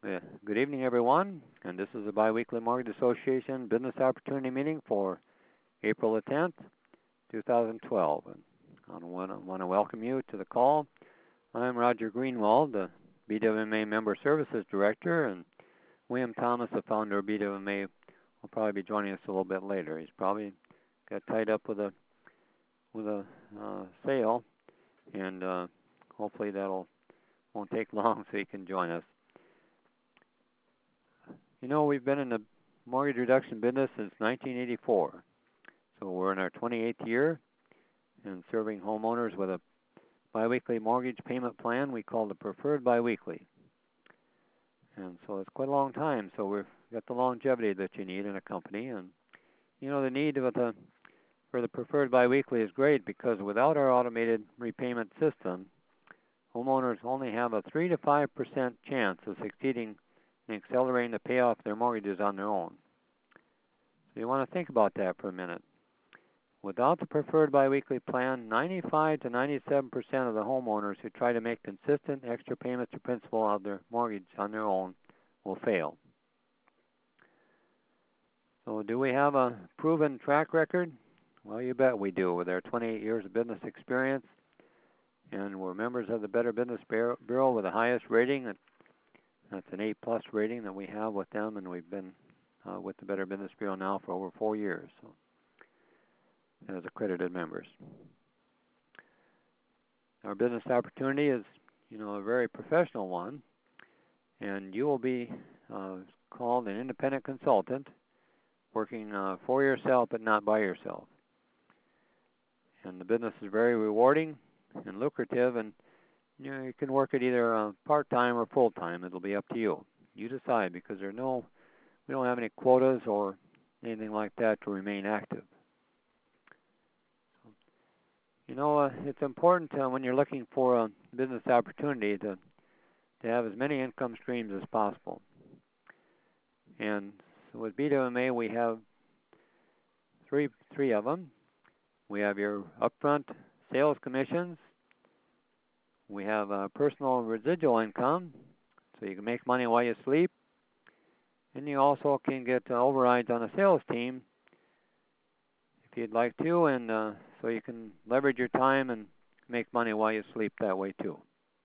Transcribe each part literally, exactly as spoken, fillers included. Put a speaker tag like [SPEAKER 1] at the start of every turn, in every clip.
[SPEAKER 1] Uh, good evening, everyone, and this is the Biweekly Mortgage Association Business Opportunity Meeting for April the tenth, two thousand twelve. And I want to, want to welcome you to the call. I'm Roger Greenwald, the B W M A Member Services Director, and William Thomas, the founder of B W M A, will probably be joining us a little bit later. He's probably got tied up with a with a uh, sale, and uh, hopefully that'll won't take long so he can join us. You know, we've been in the mortgage reduction business since nineteen eighty-four. So we're in our twenty-eighth year and serving homeowners with a biweekly mortgage payment plan we call the Preferred Biweekly. And so it's quite a long time. So we've got the longevity that you need in a company. And, you know, the need of the, for the Preferred Biweekly is great because without our automated repayment system, homeowners only have a three to five percent chance of succeeding and accelerating the payoff of their mortgages on their own. So you want to think about that for a minute. Without the Preferred Biweekly plan, ninety-five to ninety-seven percent of the homeowners who try to make consistent extra payments to principal of their mortgage on their own will fail. So do we have a proven track record? Well, you bet we do with our twenty-eight years of business experience. And we're members of the Better Business Bureau with the highest rating. That's an A plus rating that we have with them, and we've been uh, with the Better Business Bureau now for over four years, so as accredited members. Our business opportunity is, you know, a very professional one, and you will be uh, called an independent consultant, working uh, for yourself but not by yourself. And the business is very rewarding and lucrative, and you know, you can work it either uh, part-time or full-time. It'll be up to you. You decide, because there are no, we don't have any quotas or anything like that to remain active. So, you know, uh, it's important uh, when you're looking for a business opportunity to to have as many income streams as possible. And so with B W M A, we have three three of them. We have your upfront sales commissions. We have uh, personal residual income, so you can make money while you sleep. And you also can get uh, overrides on a sales team if you'd like to, and uh, so you can leverage your time and make money while you sleep that way too.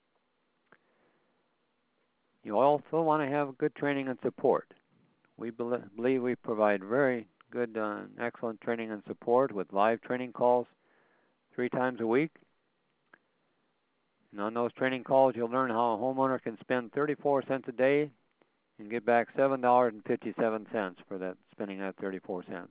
[SPEAKER 1] You also want to have good training and support. We be- believe we provide very good, uh, excellent training and support with live training calls three times a week. And on those training calls, you'll learn how a homeowner can spend thirty-four cents a day and get back seven dollars and fifty-seven cents for that, spending that thirty-four cents.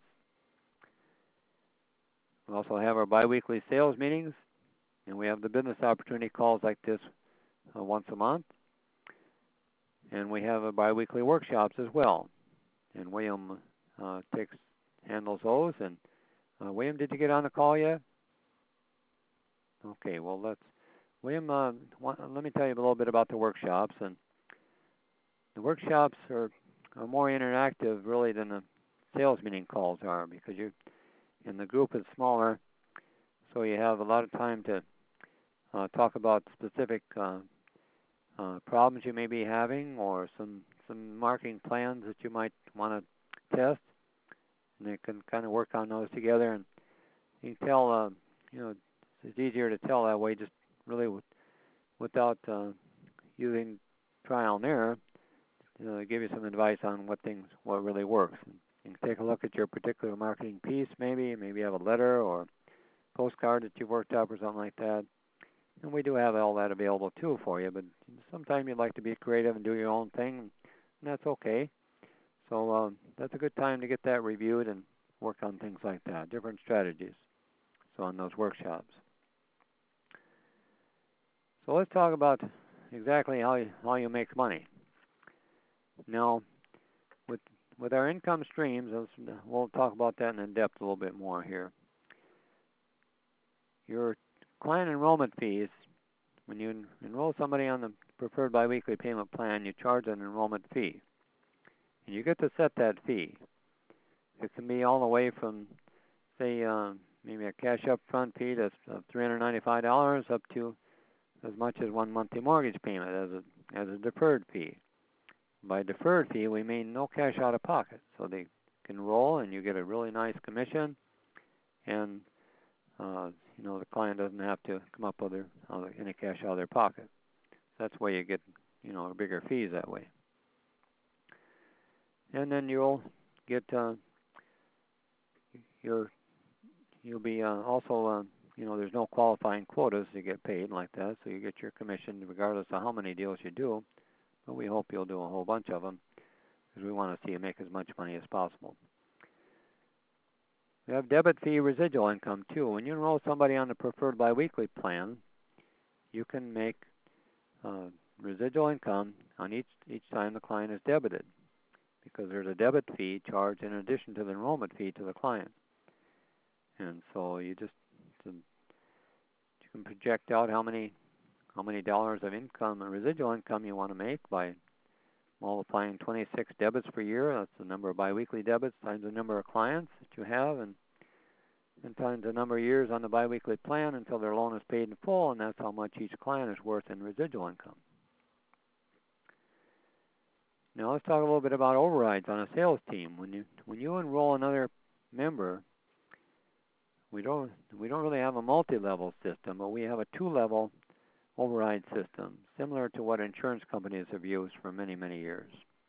[SPEAKER 1] We also have our biweekly sales meetings, and we have the business opportunity calls like this uh, once a month. And we have a biweekly workshops as well. And William uh, takes handles those. And uh, William, did you get on the call yet? Okay, well, let's. William, uh, let me tell you a little bit about the workshops. And the workshops are, are more interactive, really, than the sales meeting calls are, because you, and the group is smaller, so you have a lot of time to uh, talk about specific uh, uh, problems you may be having, or some some marketing plans that you might want to test, and they can kind of work on those together. And you can tell, uh, you know, it's easier to tell that way, just really with, without uh, using trial and error. You know, give you some advice on what things, what really works. And you can take a look at your particular marketing piece, maybe, maybe you have a letter or postcard that you've worked up or something like that. And we do have all that available too for you, but sometimes you'd like to be creative and do your own thing, and that's okay. So um, that's a good time to get that reviewed and work on things like that, different strategies. So on those workshops. So let's talk about exactly how you, how you make money. Now, with with our income streams, we'll talk about that in depth a little bit more here. Your client enrollment fees, when you enroll somebody on the Preferred Biweekly Payment Plan, you charge an enrollment fee. And you get to set that fee. It can be all the way from, say, uh, maybe a cash upfront fee that's of three hundred ninety-five dollars up to as much as one monthly mortgage payment as a as a deferred fee. By deferred fee, we mean no cash out of pocket. So they can roll, and you get a really nice commission, and uh, you know the client doesn't have to come up with their, uh, any cash out of their pocket. So that's why you get you know bigger fees that way. And then you'll get uh, your you'll be uh, also uh, you know there's no qualifying quotas to get paid like that, so you get your commission regardless of how many deals you do. But we hope you'll do a whole bunch of them, because we want to see you make as much money as possible. We have debit fee residual income too. When you enroll somebody on the preferred biweekly plan, you can make uh, residual income on each each time the client is debited, because there's a debit fee charged in addition to the enrollment fee to the client. And so you just you can project out how many how many dollars of income and residual income you want to make by multiplying twenty-six debits per year. That's the number of biweekly debits times the number of clients that you have, and, and times the number of years on the biweekly plan until their loan is paid in full, and that's how much each client is worth in residual income. Now let's talk a little bit about overrides on a sales team. When you when you enroll another member, we don't we don't really have a multi-level system, but we have a two-level override system, similar to what insurance companies have used for many, many years.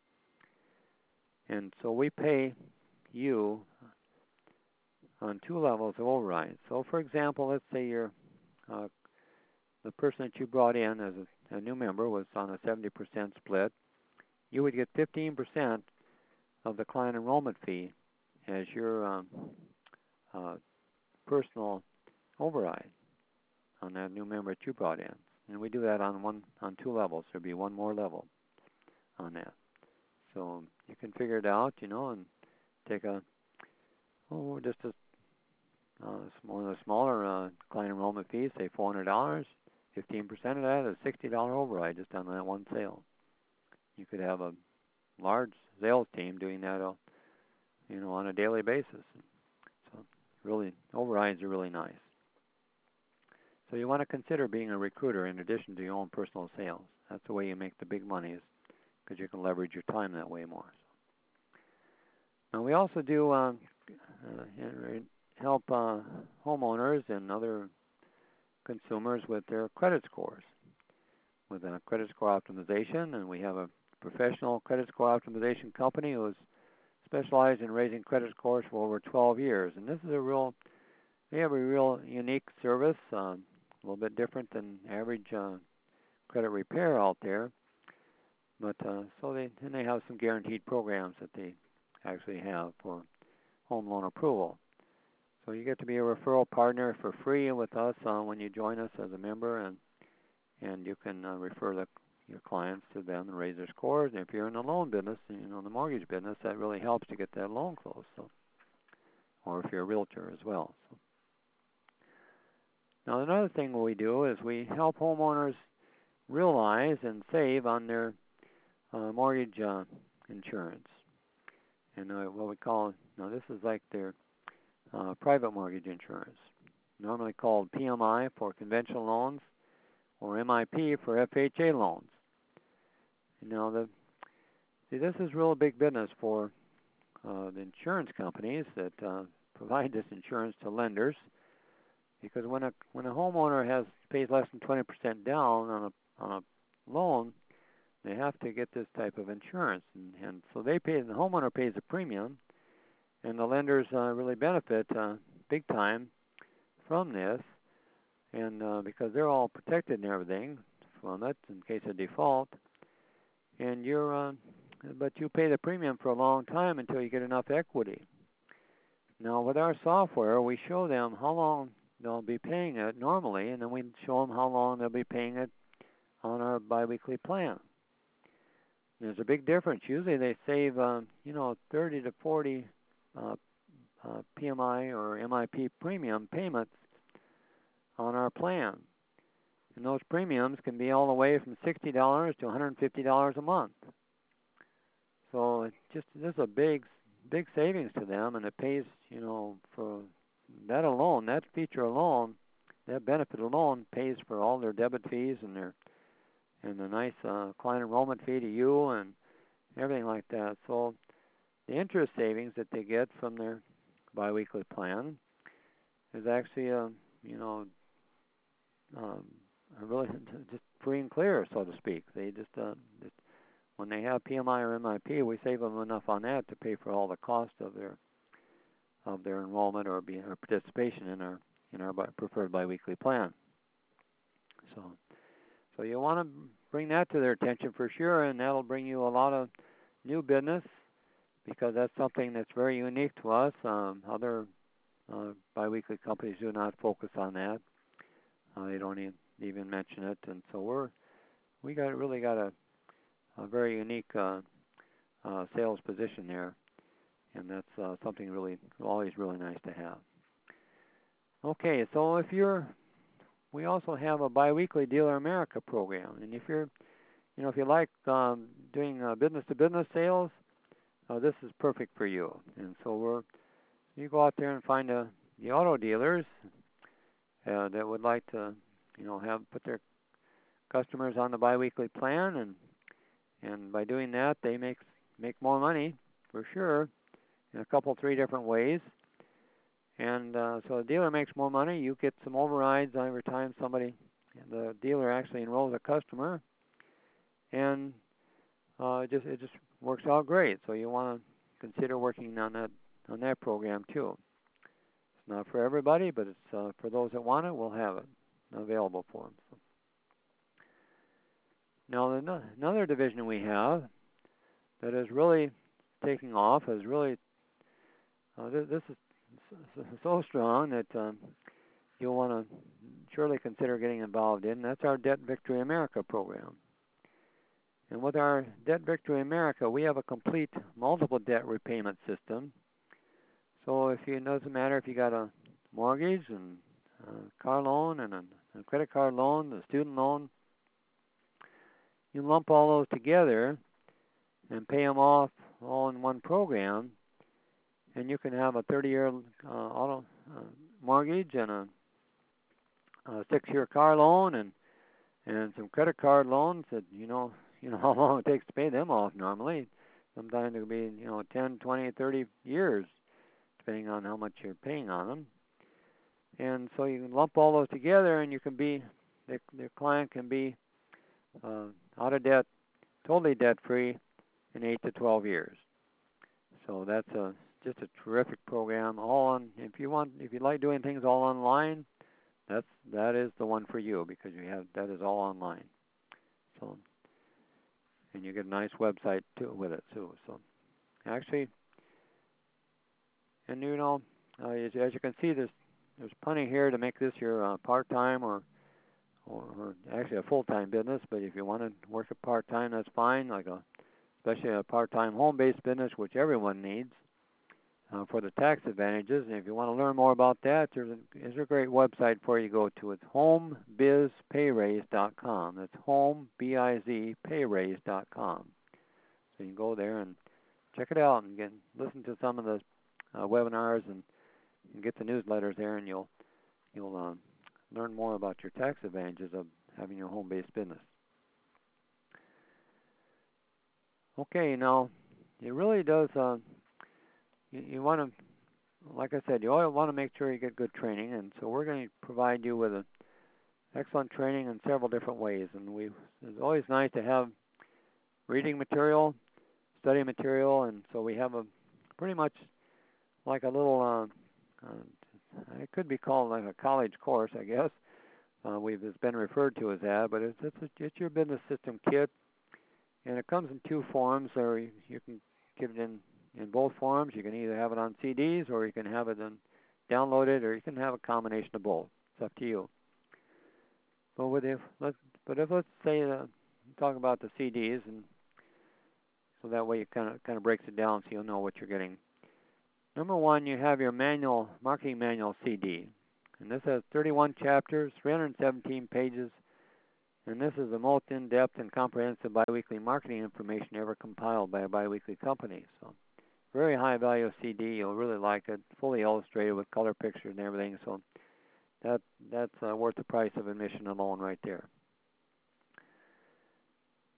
[SPEAKER 1] And so we pay you on two levels of override. So for example, let's say you're, uh, the person that you brought in as a, a new member was on a seventy percent split. You would get fifteen percent of the client enrollment fee as your um, uh, personal override on that new member that you brought in. And we do that on one on two levels. There'll be one more level on that. So you can figure it out, you know, and take a oh just a uh, one of the smaller uh, client enrollment fees, say four hundred dollars. Fifteen percent of that is sixty dollar override just on that one sale. You could have a large sales team doing that, uh, you know, on a daily basis. So really, overrides are really nice. So you want to consider being a recruiter in addition to your own personal sales. That's the way you make the big money, is because you can leverage your time that way more. Now we also do uh, uh, help uh, homeowners and other consumers with their credit scores, with a credit score optimization, and we have a professional credit score optimization company who has specialized in raising credit scores for over twelve years. And this is a real, they have a real unique service. Uh, A little bit different than average uh, credit repair out there, but uh, so they and they have some guaranteed programs that they actually have for home loan approval. So you get to be a referral partner for free with us uh, when you join us as a member, and and you can uh, refer the, your clients to them and raise their scores. And if you're in the loan business, you know, the mortgage business, that really helps to get that loan closed. So, or if you're a realtor as well. So. Now, another thing we do is we help homeowners realize and save on their uh, mortgage uh, insurance. And uh, what we call, now this is like their uh, private mortgage insurance, normally called P M I for conventional loans, or M I P for F H A loans. Now, the, see, this is real big business for uh, the insurance companies that uh, provide this insurance to lenders. Because when a when a homeowner has pays less than twenty percent down on a on a loan, they have to get this type of insurance, and, and so they pay. The homeowner pays a premium, and the lenders uh, really benefit uh, big time from this, and uh, because they're all protected and everything from it in case of default, and you're uh, but you pay the premium for a long time until you get enough equity. Now with our software, we show them how long they'll be paying it normally, and then we show them how long they'll be paying it on our biweekly plan. There's a big difference. Usually they save, uh, you know, thirty to forty uh, uh, P M I or M I P premium payments on our plan. And those premiums can be all the way from sixty dollars to one hundred fifty dollars a month. So it's just, this is a big, big savings to them, and it pays, you know, for that alone, that feature alone, that benefit alone pays for all their debit fees and their and the nice uh, client enrollment fee to you, and everything like that. So the interest savings that they get from their biweekly plan is actually, uh, you know, um, are really just free and clear, so to speak. They just, uh, just when they have P M I or M I P, we save them enough on that to pay for all the cost of their of their enrollment or, be, or participation in our in our bi- preferred biweekly plan. So, so you want to bring that to their attention for sure, and that'll bring you a lot of new business because that's something that's very unique to us. Um, other uh, biweekly companies do not focus on that. Uh, they don't even, even mention it, and so we're we got really got a, a very unique uh, uh, sales position there, and that's uh, something really always really nice to have. Okay, so if you're, we also have a biweekly Dealer America program, and if you're, you know, if you like um, doing uh, business-to-business sales, uh, this is perfect for you. And so we're, you go out there and find a, the auto dealers uh, that would like to, you know, have put their customers on the biweekly plan, and and by doing that, they make make more money for sure in a couple, three different ways. And uh, so the dealer makes more money. You get some overrides every time somebody, the dealer actually enrolls a customer, and uh, it just it just works out great. So you want to consider working on that on that program too. It's not for everybody, but it's uh, for those that want it. We'll have it available for them. So. Now another division we have that is really taking off is really uh, this, this is so strong that um, you'll want to surely consider getting involved in. That's our Debt Victory America program. And with our Debt Victory America, we have a complete multiple debt repayment system. So if you, it doesn't matter if you got a mortgage and a car loan and a, a credit card loan, a student loan, you lump all those together and pay them off all in one program, and you can have a thirty-year uh, auto uh, mortgage and a, a six-year car loan and and some credit card loans that you know you know how long it takes to pay them off normally. Sometimes it could be you know ten, twenty, thirty years, depending on how much you're paying on them. And so you can lump all those together, and you can be the, the client can be uh, out of debt, totally debt-free in eight to twelve years. So that's a just a terrific program. All on if you want if you like doing things all online, that's that is the one for you because you have that is all online. So and you get a nice website too with it too. So actually, and you know, uh, as, as you can see, there's there's plenty here to make this your uh, part-time or, or or actually a full-time business. But if you want to work it part-time, that's fine. Like a especially a part-time home-based business, which everyone needs. Uh, for the tax advantages. And if you want to learn more about that, there's a, there's a great website for you to go to. It's home biz pay raise dot com. That's home, B I Z, pay raise dot com. So you can go there and check it out and get, listen to some of the uh, webinars and, and get the newsletters there, and you'll you'll um, learn more about your tax advantages of having your home-based business. Okay, now it really does. Uh, you, you want to Like I said, you always want to make sure you get good training, and so we're going to provide you with a excellent training in several different ways. And we it's always nice to have reading material, study material, and so we have a pretty much like a little, uh, uh, it could be called like a college course, I guess. Uh, we've it's been referred to as that, but it's it's, a, it's your business system kit, and it comes in two forms, or you, you can get it in. In both forms. You can either have it on C Ds or you can have it in, downloaded, or you can have a combination of both. It's up to you. But with if let's but if let's say uh, talk about the C Ds, and so that way it kind of kind of breaks it down so you'll know what you're getting. Number one, you have your manual marketing manual C D, and this has thirty-one chapters, three hundred seventeen pages, and this is the most in-depth and comprehensive biweekly marketing information ever compiled by a biweekly company. So. Very high value C D. You'll really like it. Fully illustrated with color pictures and everything. So that that's uh, worth the price of admission alone right there.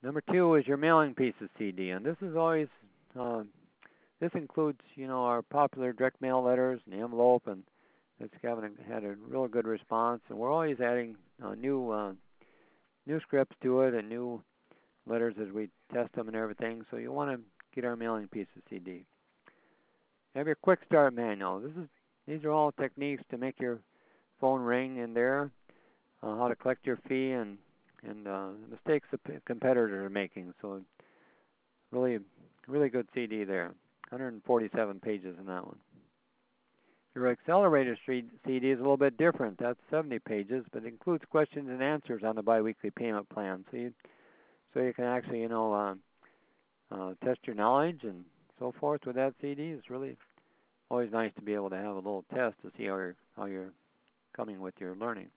[SPEAKER 1] Number two is your mailing pieces C D, and this is always uh, this includes you know our popular direct mail letters and the envelope, and it's having a, had a real good response. And we're always adding uh, new uh, new scripts to it and new letters as we test them and everything. So you want to get our mailing pieces C D. Have your quick start manual. This is these are all techniques to make your phone ring in there. Uh, how to collect your fee and and uh, mistakes the p- competitors are making. So really, really good C D there. one hundred forty-seven pages in that one. Your accelerator C D is a little bit different. That's seventy pages, but it includes questions and answers on the biweekly payment plan. So you, so you can actually, you know, uh, uh, test your knowledge and so forth with that C D. It's really always nice to be able to have a little test to see how you're how you're coming with your learning.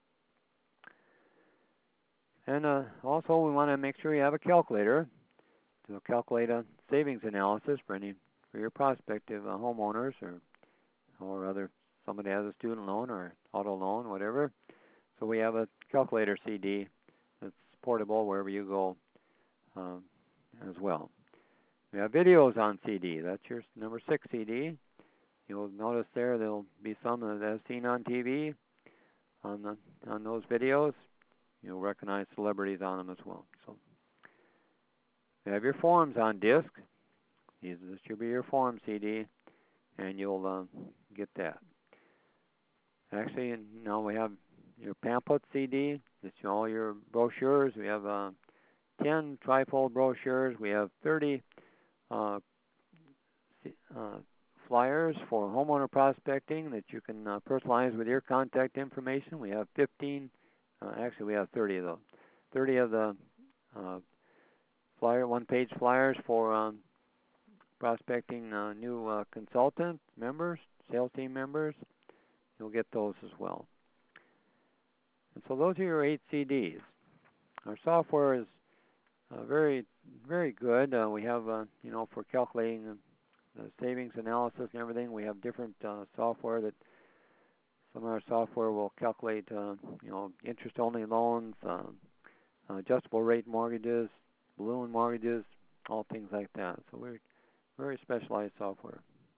[SPEAKER 1] And uh, also, we want to make sure you have a calculator to calculate a savings analysis for any for your prospective uh, homeowners or or other somebody has a student loan or auto loan, whatever. So we have a calculator C D that's portable wherever you go um, as well. We have videos on C D. That's your number six C D. You'll notice there there'll be some that I've seen on T V on the on those videos. You'll recognize celebrities on them as well. So you have your forms on disc. This should be your form C D, and you'll uh, get that. Actually, now we have your pamphlet C D. It's all your brochures. We have uh, ten trifold brochures. We have thirty uh, uh, flyers for homeowner prospecting that you can uh, personalize with your contact information. We have fifteen. Uh, actually, we have thirty of those. thirty of the uh, flyer, one-page flyers for um, prospecting uh, new uh, consultant members, sales team members. You'll get those as well. And so those are your eight C Ds. Our software is uh, very, very good. Uh, we have, uh, you know, for calculating the savings analysis and everything, we have different uh, software that some of our software will calculate, uh, you know, interest-only loans, uh, adjustable rate mortgages, balloon mortgages, all things like that. So we're very specialized software.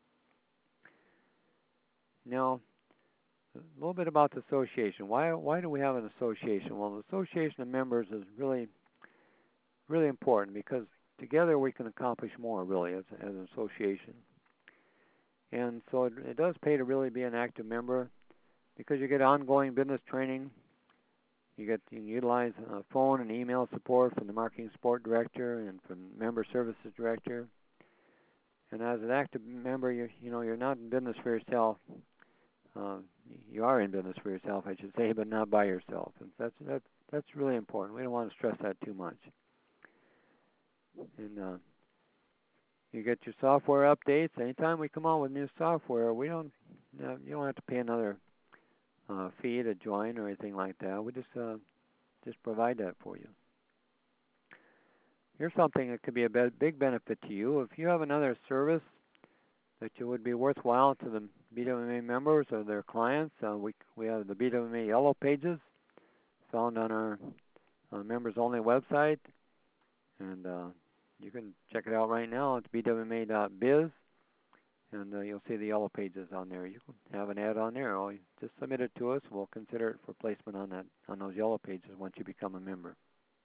[SPEAKER 1] Now, a little bit about the association. Why why do we have an association? Well, the association of members is really really important because together we can accomplish more really as, as an association. And so it, it does pay to really be an active member because you get ongoing business training. You get you can utilize uh, phone and email support from the marketing support director and from the member services director. And as an active member, you you know you're not in business for yourself. Uh, you are in business for yourself, I should say, but not by yourself. And that's that's that's really important. We don't want to stress that too much. And uh, you get your software updates. Anytime we come out with new software, we don't you, know, you don't have to pay another uh, fee to join or anything like that. We just uh, just provide that for you. Here's something that could be a big benefit to you. If you have another service that you would be worthwhile to the B W M A members or their clients, uh, we we have the B W M A Yellow Pages found on our uh, members-only website, and uh, you can check it out right now. It's b w m a dot biz, and uh, you'll see the Yellow Pages on there. You can have an ad on there, or you just submit it to us. We'll consider it for placement on that on those Yellow Pages once you become a member.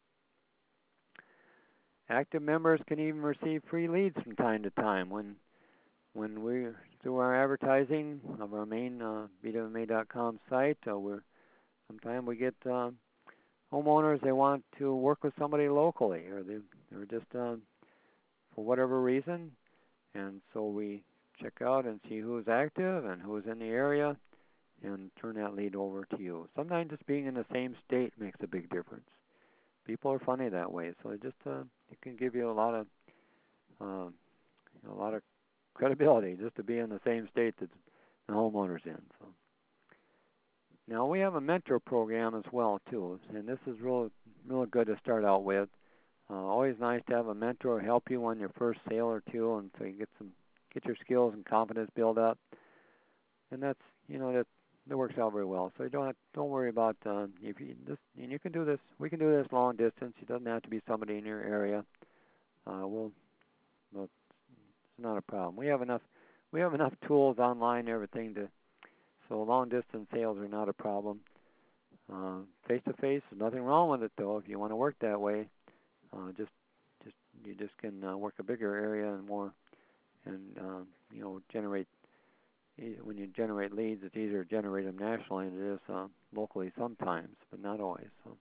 [SPEAKER 1] Active members can even receive free leads from time to time when when we through our advertising of our main uh, b w m a dot com site. Uh, we're sometimes we get uh, homeowners they want to work with somebody locally, or they they're just uh, for whatever reason, and so we check out and see who's active and who's in the area, and turn that lead over to you. Sometimes just being in the same state makes a big difference. People are funny that way, so it just uh, it can give you a lot of uh, a lot of credibility just to be in the same state that the homeowner's in. So now we have a mentor program as well too, and this is real real good to start out with. Uh, always nice to have a mentor help you on your first sale or two, and so you get some get your skills and confidence build up. And that's you know that that works out very well. So you don't have, don't worry about uh, if you this and you can do this. We can do this long distance. It doesn't have to be somebody in your area. Uh, we'll, we'll it's not a problem. We have enough we have enough tools online and everything to so long distance sales are not a problem. Face to face, there's nothing wrong with it though. If you want to work that way, uh, just just you just can uh, work a bigger area and more, and uh, you know generate. When you generate leads, it's easier to generate them nationally than it is uh, locally sometimes, but not always. So,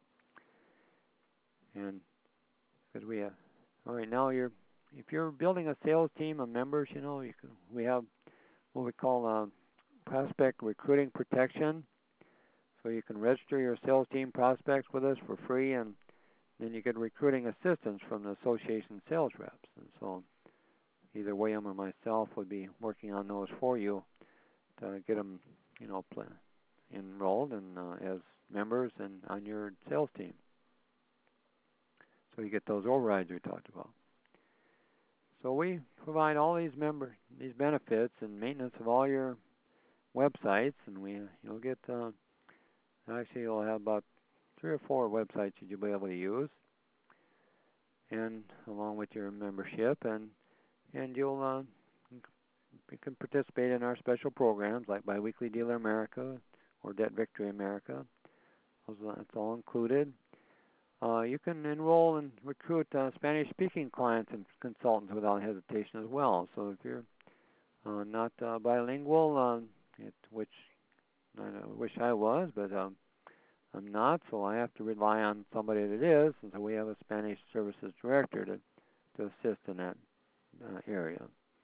[SPEAKER 1] and because we have, all right, now you're, if you're building a sales team of members, you know, you can, we have what we call uh, prospect recruiting protection. So you can register your sales team prospects with us for free, and then you get recruiting assistance from the association sales reps. And so either William or myself would be working on those for you to get them, you know, play, enrolled and uh, as members and on your sales team. So you get those overrides we talked about. So we provide all these member these benefits and maintenance of all your websites, and we you'll get uh, actually you'll have about three or four websites that you'll be able to use, and along with your membership, and and you'll uh, you can participate in our special programs like Biweekly Dealer America or Debt Victory America. That's all included. Uh, you can enroll and recruit uh, Spanish-speaking clients and consultants without hesitation as well. So if you're uh, not uh, bilingual, um, it, which I wish I was, but um, I'm not, so I have to rely on somebody that is, and so we have a Spanish services director to, to assist in that uh, area.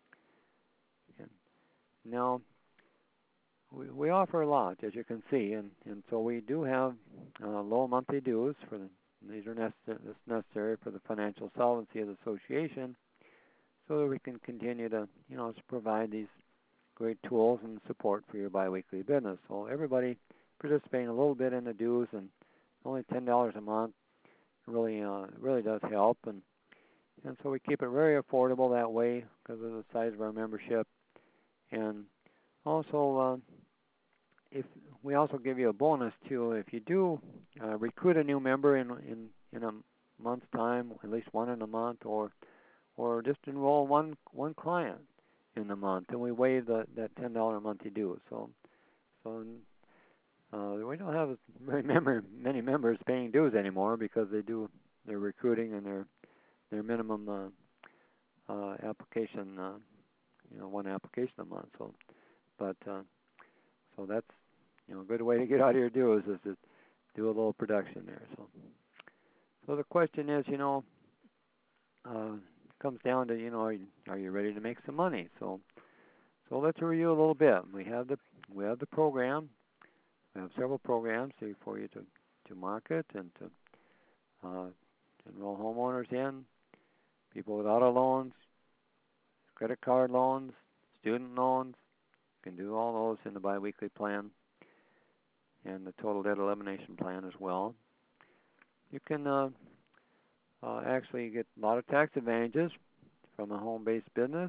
[SPEAKER 1] Now, we, we offer a lot, as you can see, and, and so we do have uh, low monthly dues. For the, these are necessary, necessary for the financial solvency of the association, so that we can continue to, you know, to provide these great tools and support for your biweekly business. So everybody participating a little bit in the dues, and only ten dollars a month really uh, really does help, and and so we keep it very affordable that way because of the size of our membership. And also, uh, if we also give you a bonus too, if you do uh, recruit a new member in in in a month's time, at least one in a month, or or just enroll one one client in the month, and we waive the that ten dollar monthly due. So so uh, we don't have very member, many members paying dues anymore because they do their recruiting and their their minimum uh, uh, application. Uh, you know, one application a month. So, but uh, so that's you know a good way to get out of your dues is to do a little production there. So, so the question is, you know, uh, comes down to you know, are you, are you ready to make some money? So, so let's review a little bit. We have the we have the program. We have several programs for you to to market and to uh, enroll homeowners in, people with auto loans, credit card loans, student loans. You can do all those in the biweekly plan and the total debt elimination plan as well. You can uh, uh, actually get a lot of tax advantages from a home-based business.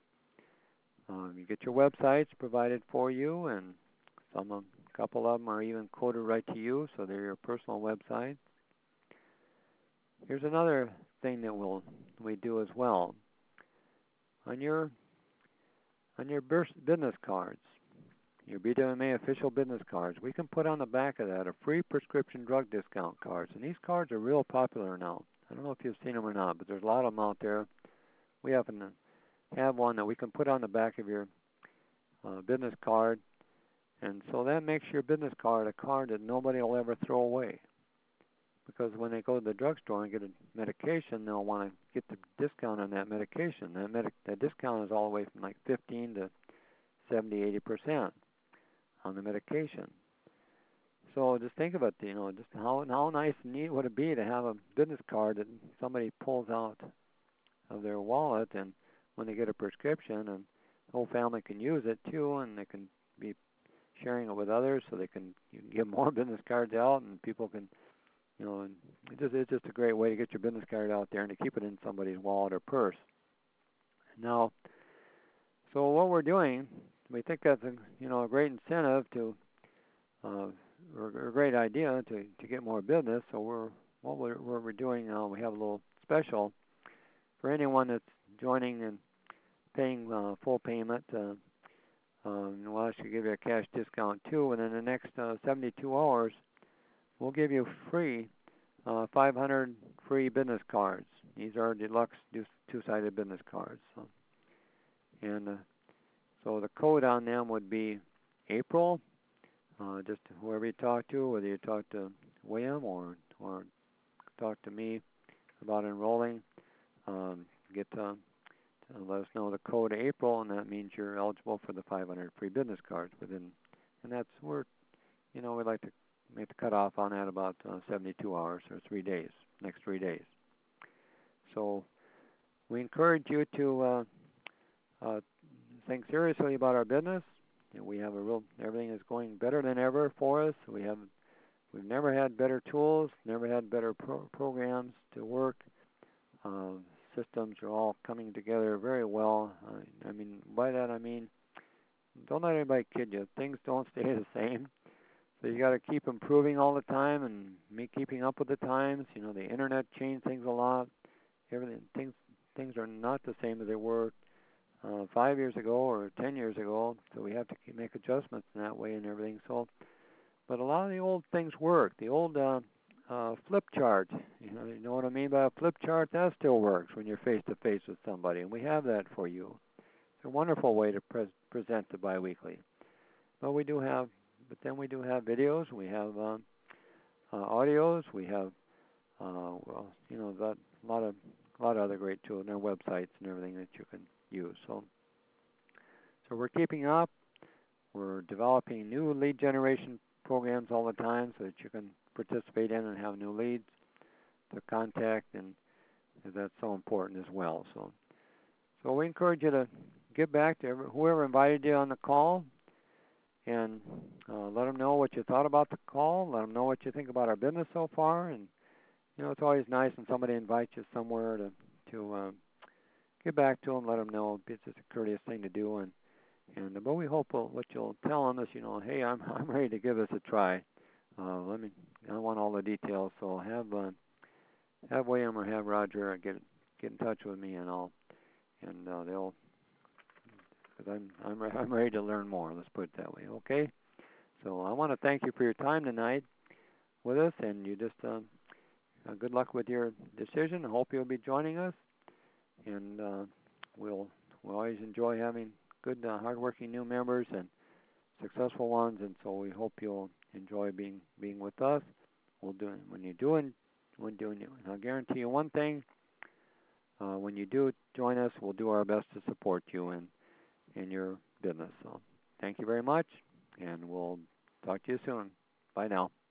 [SPEAKER 1] Um, you get your websites provided for you, and some of, a couple of them are even coded right to you, so they're your personal websites. Here's another thing that we'll, we do as well. On your on your business cards, your B W M A official business cards, we can put on the back of that a free prescription drug discount cards. And these cards are real popular now. I don't know if you've seen them or not, but there's a lot of them out there. We happen to have one that we can put on the back of your uh, business card. And so that makes your business card a card that nobody will ever throw away. Because when they go to the drugstore and get a medication, they'll want to get the discount on that medication. That, medic- that discount is all the way from like fifteen to seventy, eighty percent on the medication. So just think about, you know, just how how nice and neat would it be to have a business card that somebody pulls out of their wallet, and when they get a prescription, and the whole family can use it too, and they can be sharing it with others, so they can you can give more business cards out, and people can. You know, and it just, it's just a great way to get your business card out there and to keep it in somebody's wallet or purse. Now, so what we're doing, we think that's a, you know, a great incentive to uh, a great idea to, to get more business. So we're what we're, what we're doing now, we have a little special for anyone that's joining and paying uh, full payment. Uh, um, we'll actually give you a cash discount too. And in the next uh, seventy-two hours, we'll give you free uh, five hundred free business cards. These are deluxe two-sided business cards. So, and uh, so the code on them would be April. Uh, just whoever you talk to, whether you talk to William or or talk to me about enrolling, um, get uh, to let us know the code April, and that means you're eligible for the five hundred free business cards within. And that's we're, you know, we like to make the cutoff on that about uh, seventy-two hours or three days, next three days. So we encourage you to uh, uh, think seriously about our business. We have a real, everything is going better than ever for us. We have, we've never had better tools, never had better pro programs to work. Uh, systems are all coming together very well. Uh, I mean, by that I mean, don't let anybody kid you. Things don't stay the same. So you got to keep improving all the time and me keeping up with the times. You know, the internet changed things a lot. Everything, things, things are not the same as they were Uh, five years ago or ten years ago, so we have to keep, make adjustments in that way and everything. So, but a lot of the old things work. The old uh, uh, flip chart, you know, you know what I mean by a flip chart? That still works when you're face to face with somebody, and we have that for you. It's a wonderful way to pre present the biweekly. But we do have, but then we do have videos. We have um, uh, audios. We have, uh, well, you know, that a lot of a lot of other great tools and our websites and everything that you can use. So, so we're keeping up. We're developing new lead generation programs all the time so that you can participate in and have new leads to contact, and that's so important as well. So, so we encourage you to get back to every, whoever invited you on the call, and uh, let them know what you thought about the call. Let them know what you think about our business so far, and you know it's always nice when somebody invites you somewhere to to uh, get back to them, let them know. It's just a courteous thing to do, and and but we hope what you'll tell them is, you know, hey, I'm I'm ready to give this a try. Uh, let me, I want all the details, so have uh, have William or have Roger get get in touch with me, and I'll and uh, they'll, because I'm I'm re I'm ready to learn more. Let's put it that way, okay? So I want to thank you for your time tonight with us, and you just uh, uh, good luck with your decision. I hope you'll be joining us. And uh, we'll we'll always enjoy having good, uh, hardworking new members and successful ones. And so we hope you'll enjoy being being with us. We'll do when you do it, when doing it. I'll guarantee you one thing: uh, when you do join us, we'll do our best to support you in in your business. So thank you very much, and we'll talk to you soon. Bye now.